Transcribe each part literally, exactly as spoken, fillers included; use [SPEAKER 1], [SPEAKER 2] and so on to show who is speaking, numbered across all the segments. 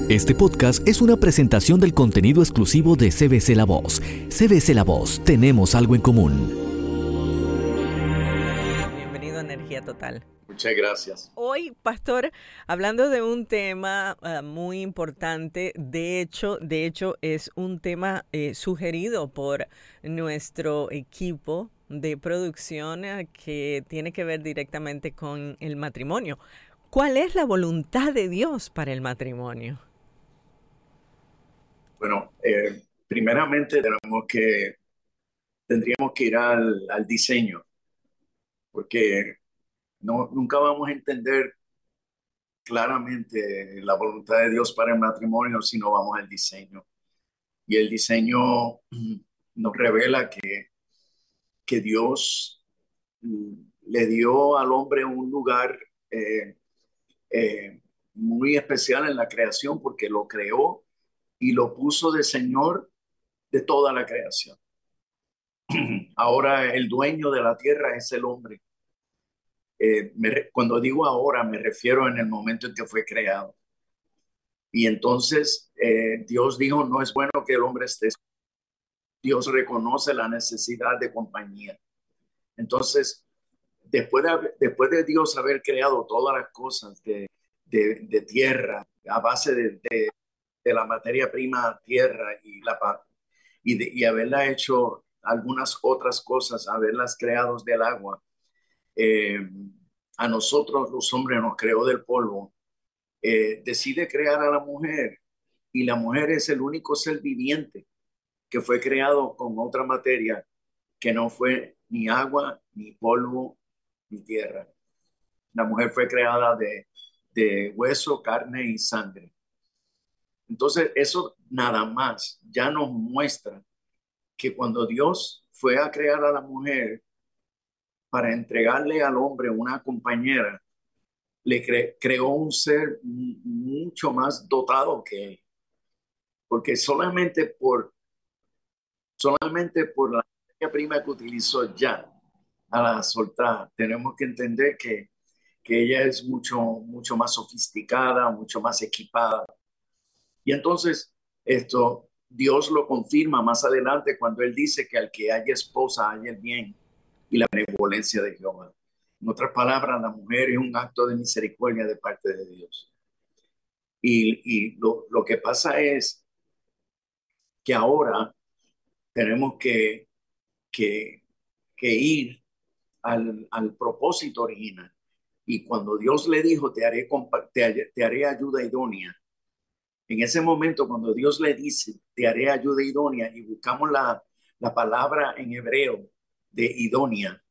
[SPEAKER 1] Este podcast es una presentación del contenido exclusivo de C B C La Voz. C B C La Voz, tenemos algo en común.
[SPEAKER 2] Bienvenido a Energía Total.
[SPEAKER 3] Muchas gracias.
[SPEAKER 2] Hoy, pastor, hablando de un tema uh, muy importante, de hecho, de hecho es un tema eh, sugerido por nuestro equipo de producción eh, que tiene que ver directamente con el matrimonio. ¿Cuál es la voluntad de Dios para el matrimonio?
[SPEAKER 3] Bueno, eh, primeramente tenemos que, tendríamos que ir al, al diseño, porque no, nunca vamos a entender claramente la voluntad de Dios para el matrimonio si no vamos al diseño. Y el diseño nos revela que, que Dios le dio al hombre un lugar eh, eh, muy especial en la creación porque lo creó y lo puso de Señor de toda la creación. Ahora el dueño de la tierra es el hombre. Eh, me, cuando digo ahora me refiero en el momento en que fue creado. Y entonces eh, Dios dijo, no es bueno que el hombre esté. Dios reconoce la necesidad de compañía. Entonces, después de, después de Dios haber creado todas las cosas de, de, de tierra, a base de, de, de la materia prima tierra y, la, y, de, y haberla hecho algunas otras cosas, haberlas creado del agua, eh, a nosotros los hombres nos creó del polvo, eh, decide crear a la mujer y la mujer es el único ser viviente que fue creado con otra materia que no fue ni agua, ni polvo, ni tierra. La mujer fue creada de, de hueso, carne y sangre. Entonces eso nada más ya nos muestra que cuando Dios fue a crear a la mujer para entregarle al hombre una compañera, le cre creó un ser mucho más dotado que él. Porque solamente por, solamente por la materia prima que utilizó ya a la soltar, tenemos que entender que, que ella es mucho, mucho más sofisticada, mucho más equipada. Y entonces esto Dios lo confirma más adelante cuando él dice que al que haya esposa haya el bien y la benevolencia de Jehová. En otras palabras, la mujer es un acto de misericordia de parte de Dios. Y, y lo, lo que pasa es que ahora tenemos que, que, que ir al, al propósito original. Y cuando Dios le dijo, te haré, te, te haré ayuda idónea, en ese momento cuando Dios le dice, te haré ayuda idónea, y buscamos la, la palabra en hebreo de idónea,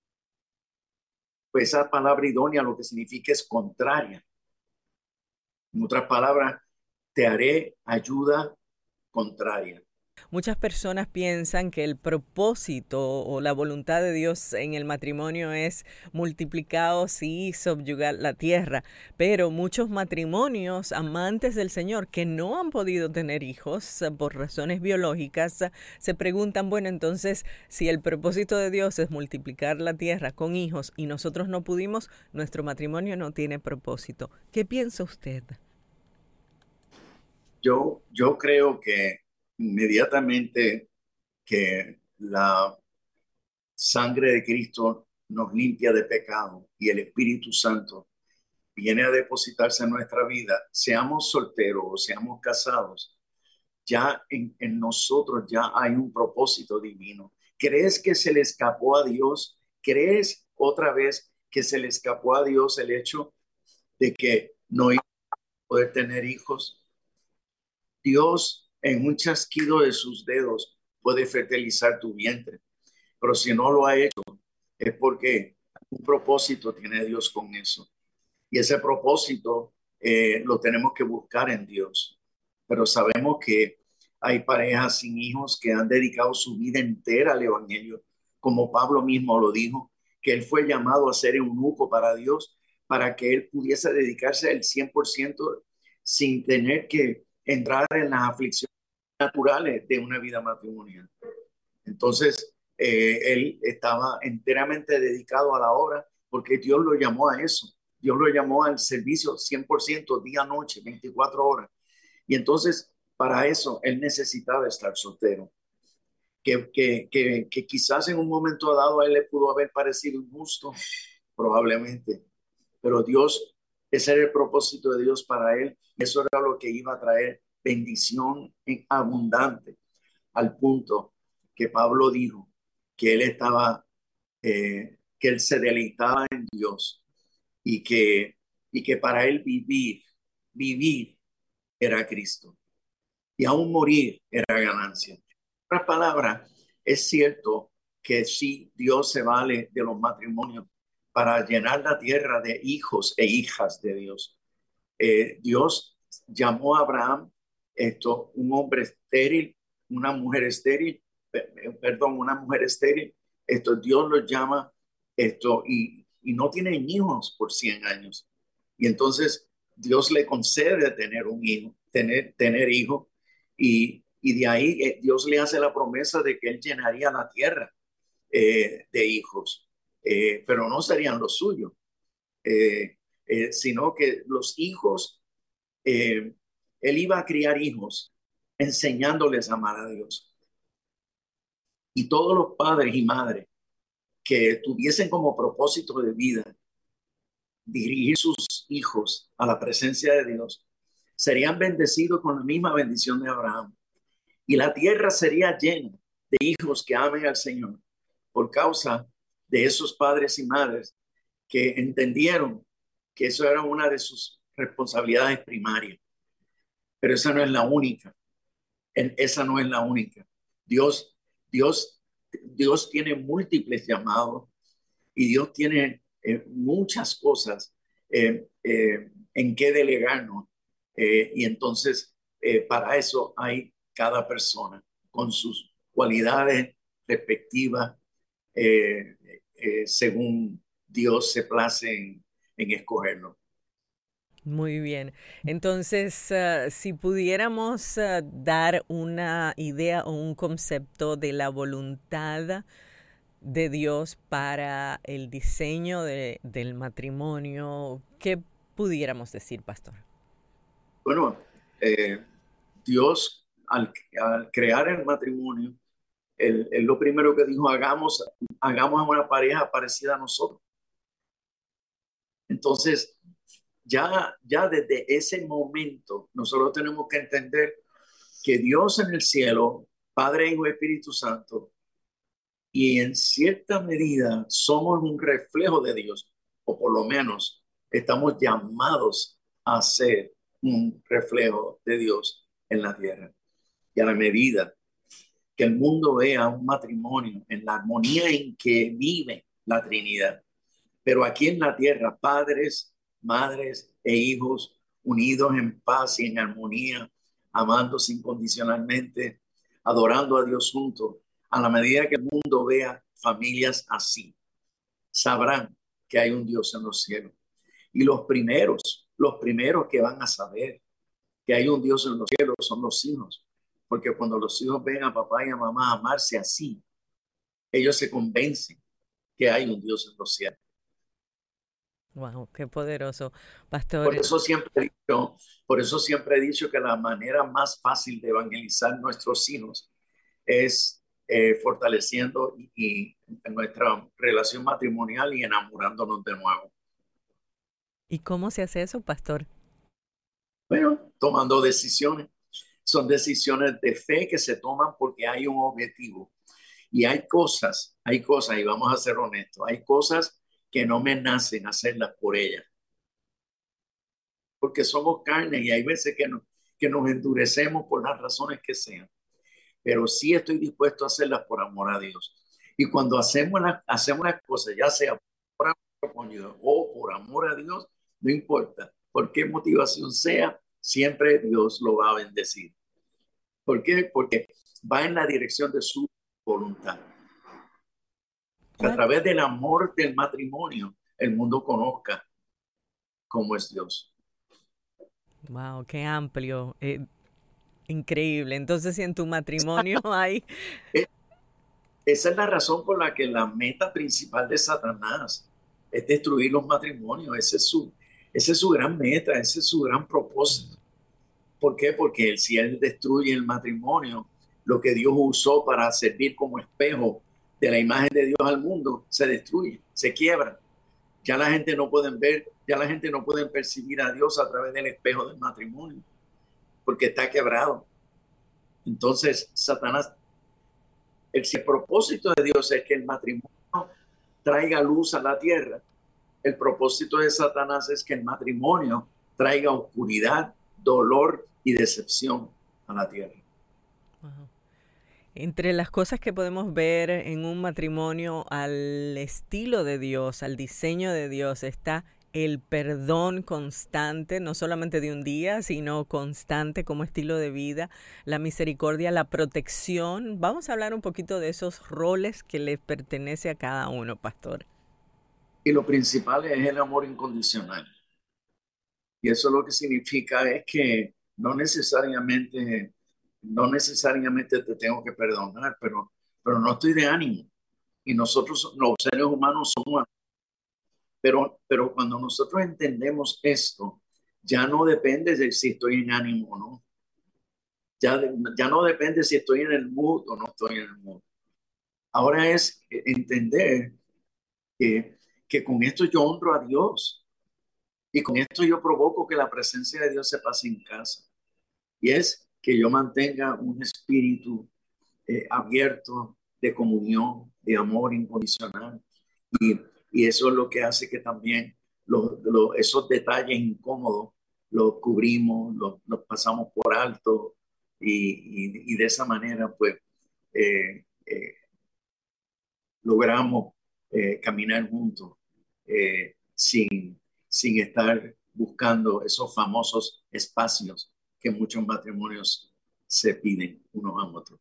[SPEAKER 3] pues esa palabra idónea lo que significa es contraria. En otras palabras, te haré ayuda contraria.
[SPEAKER 2] Muchas personas piensan que el propósito o la voluntad de Dios en el matrimonio es multiplicados y subyugar la tierra, pero muchos matrimonios amantes del Señor que no han podido tener hijos por razones biológicas se preguntan, bueno, entonces si el propósito de Dios es multiplicar la tierra con hijos y nosotros no pudimos, nuestro matrimonio no tiene propósito. ¿Qué piensa usted?
[SPEAKER 3] Yo, yo creo que inmediatamente que la sangre de Cristo nos limpia de pecado y el Espíritu Santo viene a depositarse en nuestra vida, seamos solteros o seamos casados, ya en, en nosotros ya hay un propósito divino. ¿Crees que se le escapó a Dios? ¿Crees otra vez que se le escapó a Dios el hecho de que no iba a poder tener hijos? Dios, en un chasquido de sus dedos, puede fertilizar tu vientre. Pero si no lo ha hecho, es porque un propósito tiene Dios con eso. Y ese propósito eh, lo tenemos que buscar en Dios. Pero sabemos que hay parejas sin hijos que han dedicado su vida entera al Evangelio, como Pablo mismo lo dijo, que él fue llamado a ser eunuco para Dios, para que él pudiese dedicarse al cien por ciento sin tener que entrar en las aflicciones naturales de una vida matrimonial. Entonces, eh, él estaba enteramente dedicado a la obra porque Dios lo llamó a eso. Dios lo llamó al servicio cien por ciento, día, noche, veinticuatro horas. Y entonces, para eso, él necesitaba estar soltero. Que, que, que, que quizás en un momento dado a él le pudo haber parecido injusto, probablemente. Pero Dios, ese era el propósito de Dios para él. Eso era lo que iba a traer bendición en abundante, al punto que Pablo dijo que él estaba, eh, que él se deleitaba en Dios y que, y que para él vivir, vivir era Cristo y aún morir era ganancia. En otras palabras, es cierto que sí, Dios se vale de los matrimonios para llenar la tierra de hijos e hijas de Dios. Eh, Dios llamó a Abraham esto, un hombre estéril, una mujer estéril, perdón, una mujer estéril. Esto Dios lo llama esto y, y no tienen hijos por cien años. Y entonces Dios le concede tener un hijo, tener, tener hijo y, y de ahí eh, Dios le hace la promesa de que él llenaría la tierra eh, de hijos, eh, pero no serían los suyos, eh, eh, sino que los hijos, eh, él iba a criar hijos enseñándoles a amar a Dios. Y todos los padres y madres que tuviesen como propósito de vida dirigir sus hijos a la presencia de Dios, serían bendecidos con la misma bendición de Abraham. Y la tierra sería llena de hijos que amen al Señor por causa de esos padres y madres que entendieron que eso era una de sus responsabilidades primarias. Pero esa no es la única. Esa no es la única. Dios, Dios, Dios tiene múltiples llamados y Dios tiene eh, muchas cosas eh, eh, en que delegarnos. Eh, y entonces, eh, para eso hay cada persona con sus cualidades respectivas, eh, eh, según Dios se place en, en escogerlo.
[SPEAKER 2] Muy bien. Entonces, uh, si pudiéramos uh, dar una idea o un concepto de la voluntad de Dios para el diseño de, del matrimonio, ¿qué pudiéramos decir, pastor?
[SPEAKER 3] Bueno, eh, Dios al, al, crear el matrimonio, él, él lo primero que dijo, hagamos, hagamos una pareja parecida a nosotros. Entonces, ya, ya desde ese momento, nosotros tenemos que entender que Dios en el cielo, Padre, Hijo y Espíritu Santo, y en cierta medida somos un reflejo de Dios, o por lo menos estamos llamados a ser un reflejo de Dios en la tierra. Y a la medida que el mundo vea un matrimonio en la armonía en que vive la Trinidad, pero aquí en la tierra, padres, madres e hijos unidos en paz y en armonía, amándose incondicionalmente, adorando a Dios juntos, a la medida que el mundo vea familias así, sabrán que hay un Dios en los cielos. Y los primeros, los primeros que van a saber que hay un Dios en los cielos son los hijos, porque cuando los hijos ven a papá y a mamá amarse así, ellos se convencen que hay un Dios en los cielos.
[SPEAKER 2] Wow, qué poderoso, pastor.
[SPEAKER 3] Por eso siempre he dicho, por eso siempre he dicho que la manera más fácil de evangelizar nuestros hijos es eh, fortaleciendo y, y nuestra relación matrimonial y enamorándonos de nuevo.
[SPEAKER 2] ¿Y cómo se hace eso, pastor?
[SPEAKER 3] Bueno, tomando decisiones. Son decisiones de fe que se toman porque hay un objetivo. Y hay cosas, hay cosas, y vamos a ser honestos, hay cosas que no me nacen hacerlas por ellas. Porque somos carne y hay veces que, no, que nos endurecemos por las razones que sean. Pero sí estoy dispuesto a hacerlas por amor a Dios. Y cuando hacemos, la, hacemos las cosas, ya sea por amor o por amor a Dios, no importa por qué motivación sea, siempre Dios lo va a bendecir. ¿Por qué? Porque va en la dirección de su voluntad. A través del amor del matrimonio, el mundo conozca cómo es Dios.
[SPEAKER 2] Wow, qué amplio. Eh, increíble. Entonces, si en tu matrimonio hay...
[SPEAKER 3] Esa es la razón por la que la meta principal de Satanás es destruir los matrimonios. Ese es su, ese es su gran meta, ese es su gran propósito. ¿Por qué? Porque si él destruye el matrimonio, lo que Dios usó para servir como espejo de la imagen de Dios al mundo, se destruye, se quiebra. Ya la gente no puede ver, ya la gente no puede percibir a Dios a través del espejo del matrimonio, porque está quebrado. Entonces, Satanás, el, si el propósito de Dios es que el matrimonio traiga luz a la tierra, el propósito de Satanás es que el matrimonio traiga oscuridad, dolor y decepción a la tierra.
[SPEAKER 2] Wow. Entre las cosas que podemos ver en un matrimonio al estilo de Dios, al diseño de Dios, está el perdón constante, no solamente de un día, sino constante como estilo de vida, la misericordia, la protección. Vamos a hablar un poquito de esos roles que les pertenece a cada uno, pastor.
[SPEAKER 3] Y lo principal es el amor incondicional. Y eso lo que significa es que no necesariamente, no necesariamente te tengo que perdonar, pero, pero no estoy de ánimo. Y nosotros, los seres humanos, somos. Pero, pero cuando nosotros entendemos esto, ya no depende de si estoy en ánimo o no. Ya, ya no depende si estoy en el mood o no estoy en el mood. Ahora es entender que, que con esto yo honro a Dios y con esto yo provoco que la presencia de Dios se pase en casa. Y es que yo mantenga un espíritu eh, abierto de comunión, de amor incondicional. Y, y eso es lo que hace que también los, los, esos detalles incómodos los cubrimos, los, los pasamos por alto y, y, y de esa manera pues eh, eh, logramos eh, caminar juntos eh, sin, sin estar buscando esos famosos espacios que muchos matrimonios se piden unos a otros.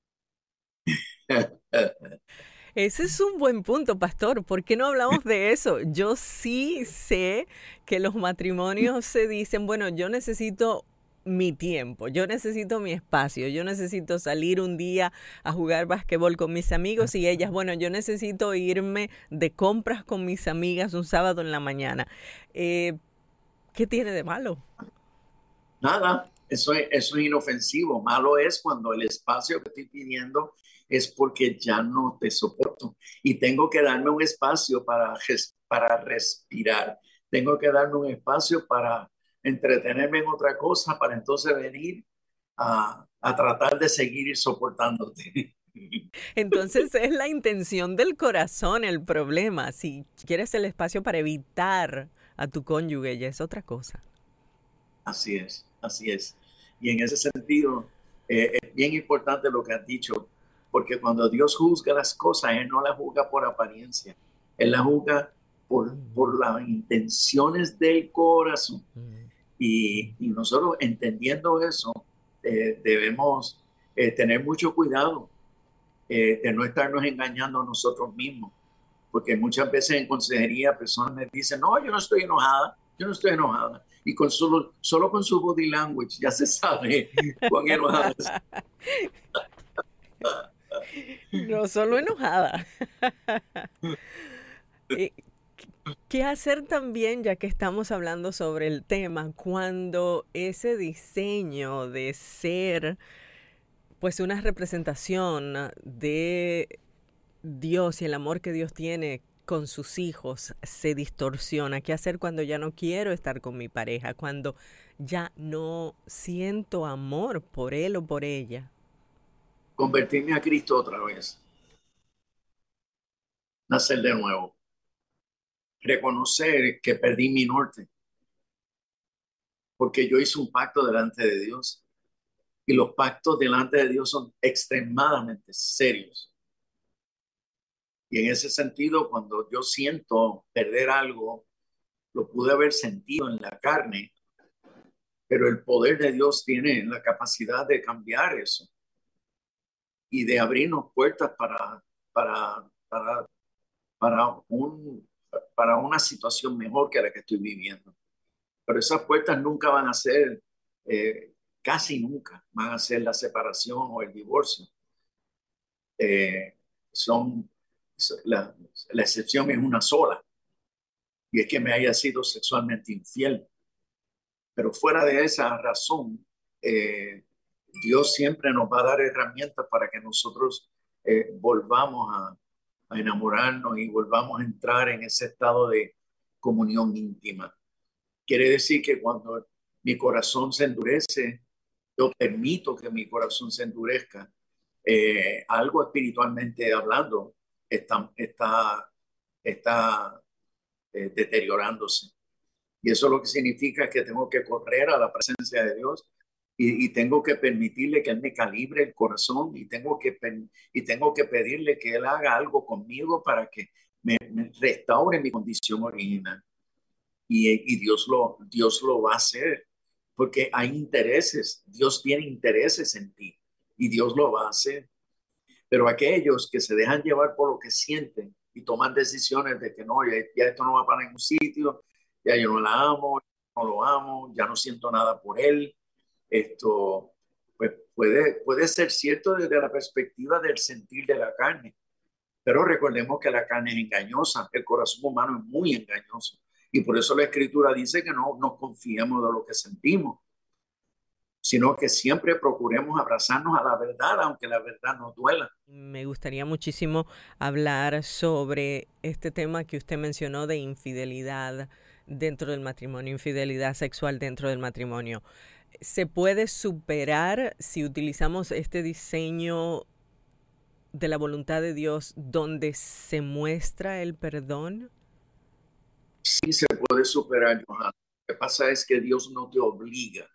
[SPEAKER 2] Ese es un buen punto, pastor. ¿Por qué no hablamos de eso? Yo sí sé que los matrimonios se dicen, bueno, yo necesito mi tiempo, yo necesito mi espacio, yo necesito salir un día a jugar basquetbol con mis amigos y ellas, bueno, yo necesito irme de compras con mis amigas un sábado en la mañana. Eh, ¿Qué tiene de malo?
[SPEAKER 3] Nada, eso es, eso es inofensivo. Malo es cuando el espacio que estoy pidiendo es porque ya no te soporto y tengo que darme un espacio para, para respirar. Tengo que darme un espacio para entretenerme en otra cosa, para entonces venir a, a tratar de seguir soportándote.
[SPEAKER 2] Entonces es la intención del corazón el problema. Si quieres el espacio para evitar a tu cónyuge, ya es otra cosa.
[SPEAKER 3] Así es, así es. Y en ese sentido, eh, es bien importante lo que has dicho, porque cuando Dios juzga las cosas, Él no las juzga por apariencia, Él las juzga por, por las intenciones del corazón. Y, y nosotros entendiendo eso, eh, debemos eh, tener mucho cuidado eh, de no estarnos engañando a nosotros mismos, porque muchas veces en consejería personas me dicen, no, yo no estoy enojada, yo no estoy enojada. Y con solo, solo con su body language ya se sabe cuán enojada es.
[SPEAKER 2] No solo enojada. ¿Qué hacer también, ya que estamos hablando sobre el tema, cuando ese diseño de ser pues una representación de Dios y el amor que Dios tiene con sus hijos se distorsiona? ¿Qué hacer cuando ya no quiero estar con mi pareja? Cuando ya no siento amor por él o por ella.
[SPEAKER 3] Convertirme a Cristo otra vez. Nacer de nuevo. Reconocer que perdí mi norte. Porque yo hice un pacto delante de Dios. Y los pactos delante de Dios son extremadamente serios. Y en ese sentido, cuando yo siento perder algo, lo pude haber sentido en la carne, pero el poder de Dios tiene la capacidad de cambiar eso y de abrirnos puertas para, para, para, para, un, para una situación mejor que la que estoy viviendo. Pero esas puertas nunca van a ser, eh, casi nunca van a ser la separación o el divorcio. Eh, son, la, la excepción es una sola, y es que me haya sido sexualmente infiel. Pero fuera de esa razón, eh, Dios siempre nos va a dar herramientas para que nosotros eh, volvamos a, a enamorarnos y volvamos a entrar en ese estado de comunión íntima. Quiere decir que cuando mi corazón se endurece, yo permito que mi corazón se endurezca. Eh, algo espiritualmente hablando está, está, está eh, deteriorándose. Y eso lo que significa es que tengo que correr a la presencia de Dios y, y tengo que permitirle que Él me calibre el corazón y tengo que, y tengo que pedirle que Él haga algo conmigo para que me, me restaure mi condición original. Y, y Dios, lo, Dios lo va a hacer porque hay intereses. Dios tiene intereses en ti y Dios lo va a hacer. Pero aquellos que se dejan llevar por lo que sienten y toman decisiones de que no, ya, ya esto no va para ningún sitio, ya yo no la amo, no lo amo, ya no siento nada por él, esto pues puede, puede ser cierto desde la perspectiva del sentir de la carne, pero recordemos que la carne es engañosa, el corazón humano es muy engañoso y por eso la escritura dice que no nos confiemos de lo que sentimos, sino que siempre procuremos abrazarnos a la verdad, aunque la verdad nos duela.
[SPEAKER 2] Me gustaría muchísimo hablar sobre este tema que usted mencionó de infidelidad dentro del matrimonio, infidelidad sexual dentro del matrimonio. ¿Se puede superar si utilizamos este diseño de la voluntad de Dios donde se muestra el perdón?
[SPEAKER 3] Sí se puede superar, Johanna. Lo que pasa es que Dios no te obliga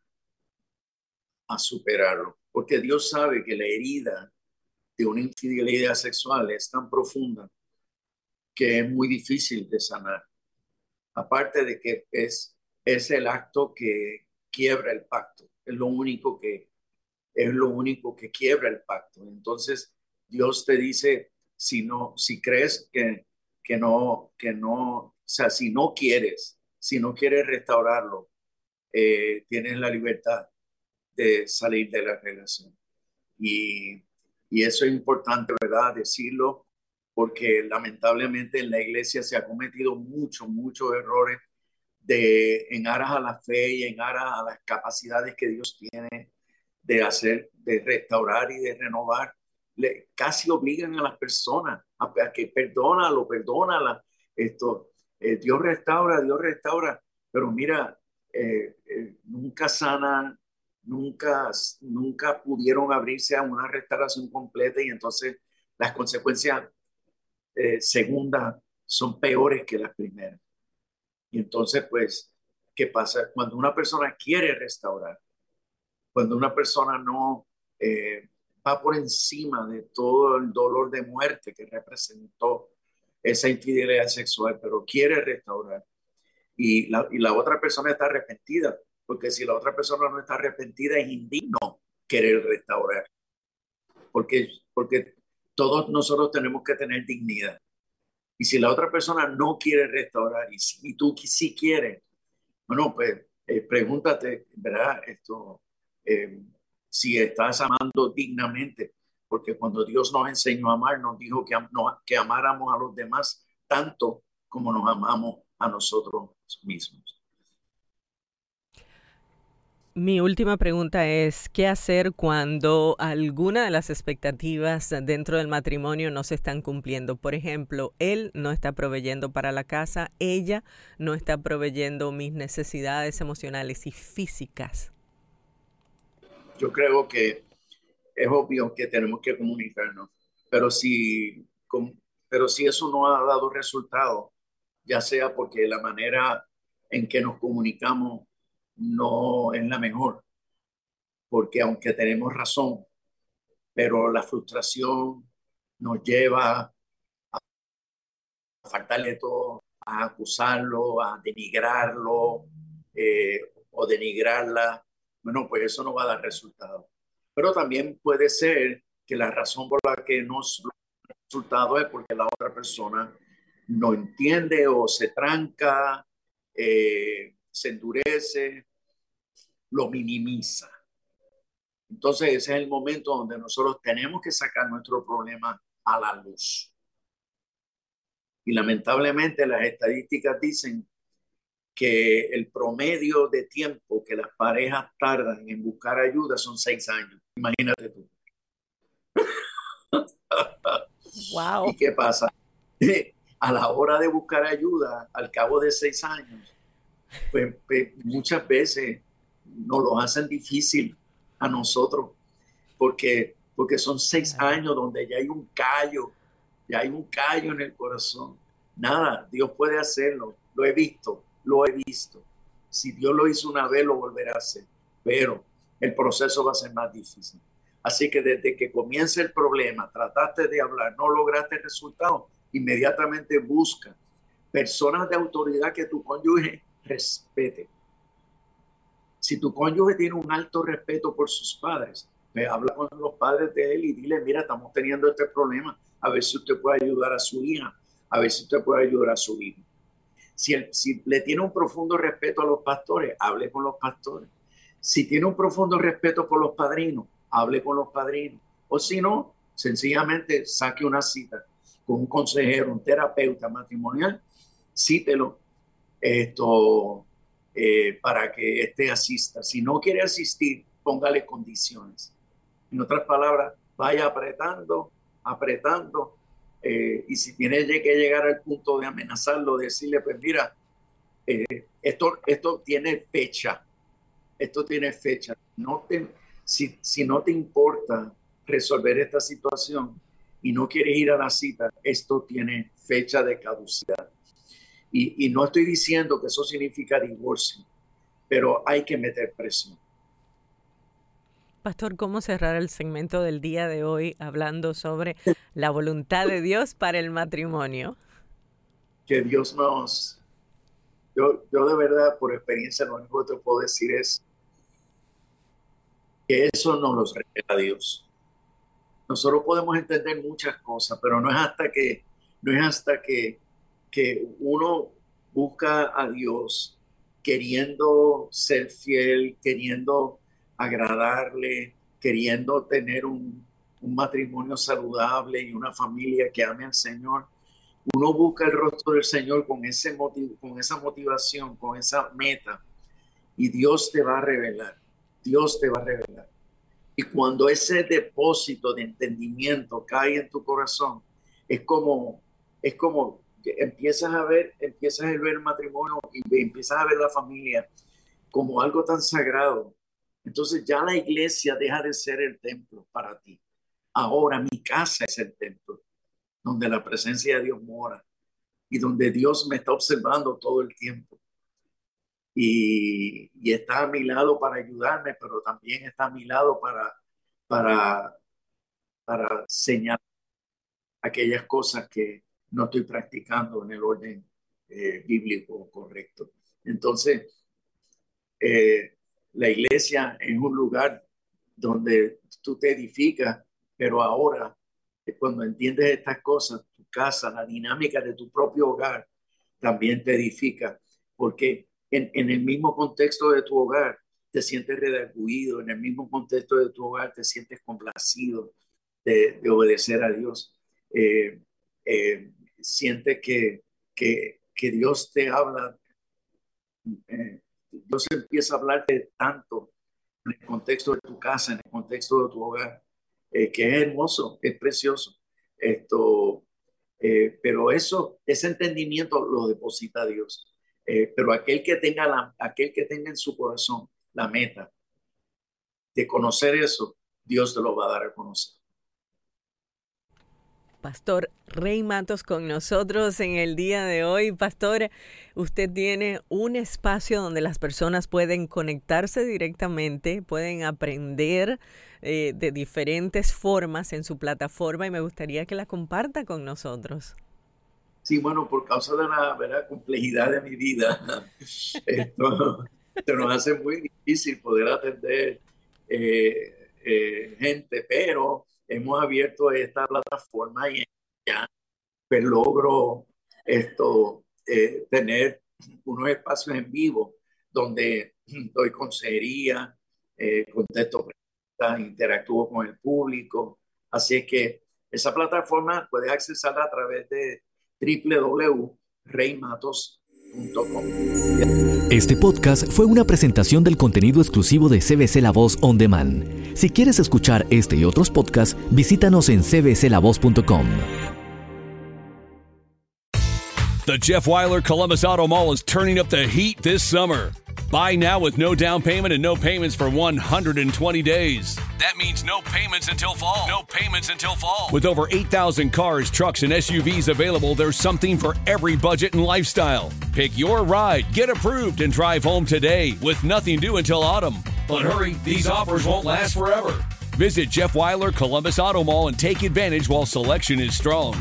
[SPEAKER 3] a superarlo, porque Dios sabe que la herida de una infidelidad sexual es tan profunda que es muy difícil de sanar. Aparte de que es, es el acto que quiebra el pacto, es lo único que, es lo único que quiebra el pacto. Entonces, Dios te dice, si no, si crees que, que no, que no, o sea, si no quieres, si no quieres restaurarlo, eh, tienes la libertad de salir de la relación. Y, y eso es importante, ¿verdad? Decirlo, porque lamentablemente en la iglesia se ha cometido muchos, muchos errores de, en aras a la fe y en aras a las capacidades que Dios tiene de hacer, de restaurar y de renovar. Le, casi obligan a las personas a, a que perdónalo, perdónala. Esto, eh, Dios restaura, Dios restaura, pero mira, eh, eh, nunca sanan, nunca, nunca pudieron abrirse a una restauración completa y entonces las consecuencias eh, segundas son peores que las primeras. Y entonces, pues, ¿qué pasa? Cuando una persona quiere restaurar, cuando una persona no eh, va por encima de todo el dolor de muerte que representó esa infidelidad sexual, pero quiere restaurar, y la, y la otra persona está arrepentida, porque si la otra persona no está arrepentida es indigno querer restaurar, porque, porque todos nosotros tenemos que tener dignidad. Y si la otra persona no quiere restaurar y, si, y tú sí quieres, bueno, pues eh, pregúntate, ¿verdad? Esto, eh, si estás amando dignamente, porque cuando Dios nos enseñó a amar, nos dijo que, am no, que amáramos a los demás tanto como nos amamos a nosotros mismos.
[SPEAKER 2] Mi última pregunta es, ¿qué hacer cuando alguna de las expectativas dentro del matrimonio no se están cumpliendo? Por ejemplo, él no está proveyendo para la casa, ella no está proveyendo mis necesidades emocionales y físicas.
[SPEAKER 3] Yo creo que es obvio que tenemos que comunicarnos, pero si, com, pero si eso no ha dado resultado, ya sea porque la manera en que nos comunicamos no es la mejor, porque aunque tenemos razón, pero la frustración nos lleva a faltarle todo, a acusarlo, a denigrarlo eh, o denigrarla, bueno, pues eso no va a dar resultado. Pero también puede ser que la razón por la que no da resultado es porque la otra persona no entiende o se tranca, eh, se endurece, lo minimiza. Entonces ese es el momento donde nosotros tenemos que sacar nuestro problema a la luz. Y lamentablemente las estadísticas dicen que el promedio de tiempo que las parejas tardan en buscar ayuda son seis años. Imagínate tú.
[SPEAKER 2] Wow.
[SPEAKER 3] ¿Y qué pasa? A la hora de buscar ayuda, al cabo de seis años, pues, pues muchas veces nos lo hacen difícil a nosotros, porque, porque son seis
[SPEAKER 2] Claro.
[SPEAKER 3] años donde ya hay un callo, ya hay un callo en el corazón. Nada, Dios puede hacerlo, lo he visto, lo he visto. Si Dios lo hizo una vez, lo volverá a hacer, pero el proceso va a ser más difícil. Así que desde que comience el problema, trataste de hablar, no lograste resultado, inmediatamente busca personas de autoridad que tu cónyuge respete. Si tu cónyuge tiene un alto respeto por sus padres, pues habla con los padres de él y dile, mira, estamos teniendo este problema, a ver si usted puede ayudar a su hija, a ver si usted puede ayudar a su hijo. Si, él, si le tiene un profundo respeto a los pastores, hable con los pastores. Si tiene un profundo respeto por los padrinos, hable con los padrinos. O si no, sencillamente saque una cita con un consejero, un terapeuta matrimonial, cítelo esto, eh, para que éste asista. Si no quiere asistir, póngale condiciones. En otras palabras, vaya apretando, apretando, eh, y si tiene que llegar al punto de amenazarlo, decirle, pues mira, eh, esto, esto tiene fecha, esto tiene fecha. No te, si, si no te importa resolver esta situación y no quieres ir a la cita, esto tiene fecha de caducidad. Y, y no estoy diciendo que eso significa divorcio, pero hay que meter presión.
[SPEAKER 2] Pastor, ¿cómo cerrar el segmento del día de hoy hablando sobre la voluntad de Dios para el matrimonio?
[SPEAKER 3] Que Dios nos... Yo, yo de verdad, por experiencia, lo único que te puedo decir es que eso nos lo revela Dios. Nosotros podemos entender muchas cosas, pero no es hasta que, no es hasta que, que uno busca a Dios queriendo ser fiel, queriendo agradarle, queriendo tener un, un matrimonio saludable y una familia que ame al Señor. Uno busca el rostro del Señor con, ese motiv con esa motivación, con esa meta, y Dios te va a revelar, Dios te va a revelar. Y cuando ese depósito de entendimiento cae en tu corazón, es como, es como empiezas a ver, empiezas a ver el matrimonio y empiezas a ver la familia como algo tan sagrado. Entonces ya la iglesia deja de ser el templo para ti. Ahora mi casa es el templo, donde la presencia de Dios mora y donde Dios me está observando todo el tiempo. Y, y está a mi lado para ayudarme, pero también está a mi lado para, para, para señalar aquellas cosas que no estoy practicando en el orden eh, bíblico correcto. Entonces, eh, la iglesia es un lugar donde tú te edificas, pero ahora, eh, cuando entiendes estas cosas, tu casa, la dinámica de tu propio hogar, también te edifica, porque en, en el mismo contexto de tu hogar te sientes redarguido, en el mismo contexto de tu hogar te sientes complacido de, de obedecer a Dios. Eh, eh, sientes que, que, que Dios te habla, eh, Dios empieza a hablarte tanto en el contexto de tu casa, en el contexto de tu hogar, eh, que es hermoso, es precioso. Esto, eh, pero eso, ese entendimiento lo deposita Dios. Eh, pero aquel que tenga la, aquel que tenga en su corazón la meta de conocer eso, Dios te lo va a dar a conocer.
[SPEAKER 2] Pastor Rey Matos con nosotros en el día de hoy. Pastor, usted tiene un espacio donde las personas pueden conectarse directamente, pueden aprender eh, de diferentes formas en su plataforma y me gustaría que la comparta con nosotros.
[SPEAKER 3] Sí, bueno, por causa de la ¿verdad? complejidad de mi vida, esto se nos hace muy difícil poder atender eh, eh, gente, pero hemos abierto esta plataforma y ya pues, logro esto, eh, tener unos espacios en vivo donde doy consejería, eh, contesto preguntas, interactúo con el público. Así es que esa plataforma puedes accesarla a través de w w w punto rey matos punto com.
[SPEAKER 1] Este podcast fue una presentación del contenido exclusivo de C B C La Voz On Demand. Si quieres escuchar este y otros podcasts, visítanos en c b c la voz punto com.
[SPEAKER 4] The Jeff Weiler Columbus Auto Mall is turning up the heat this summer. Buy now with no down payment and no payments for one hundred twenty days. That means no payments until fall. No payments until fall. With over eight thousand cars, trucks, and S U Vs available, there's something for every budget and lifestyle. Pick your ride, get approved, and drive home today with nothing due until autumn. But hurry, these offers won't last forever. Visit Jeff Weiler Columbus Auto Mall and take advantage while selection is strong.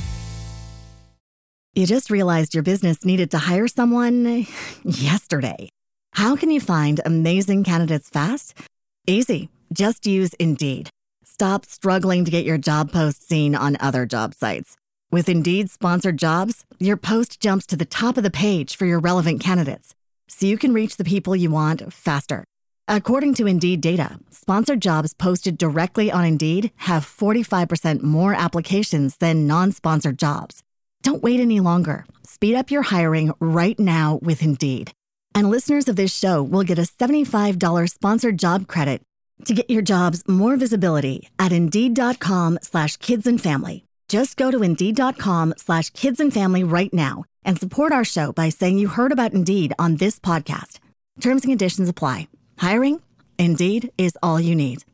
[SPEAKER 5] You just realized your business needed to hire someone yesterday. How can you find amazing candidates fast? Easy. Just use Indeed. Stop struggling to get your job post seen on other job sites. With Indeed sponsored jobs, your post jumps to the top of the page for your relevant candidates, so you can reach the people you want faster. According to Indeed data, sponsored jobs posted directly on Indeed have forty-five percent more applications than non-sponsored jobs. Don't wait any longer. Speed up your hiring right now with Indeed. And listeners of this show will get a seventy-five dollars sponsored job credit to get your jobs more visibility at Indeed.com slash kids and family. Just go to Indeed.com slash kids and family right now and support our show by saying you heard about Indeed on this podcast. Terms and conditions apply. Hiring? Indeed is all you need.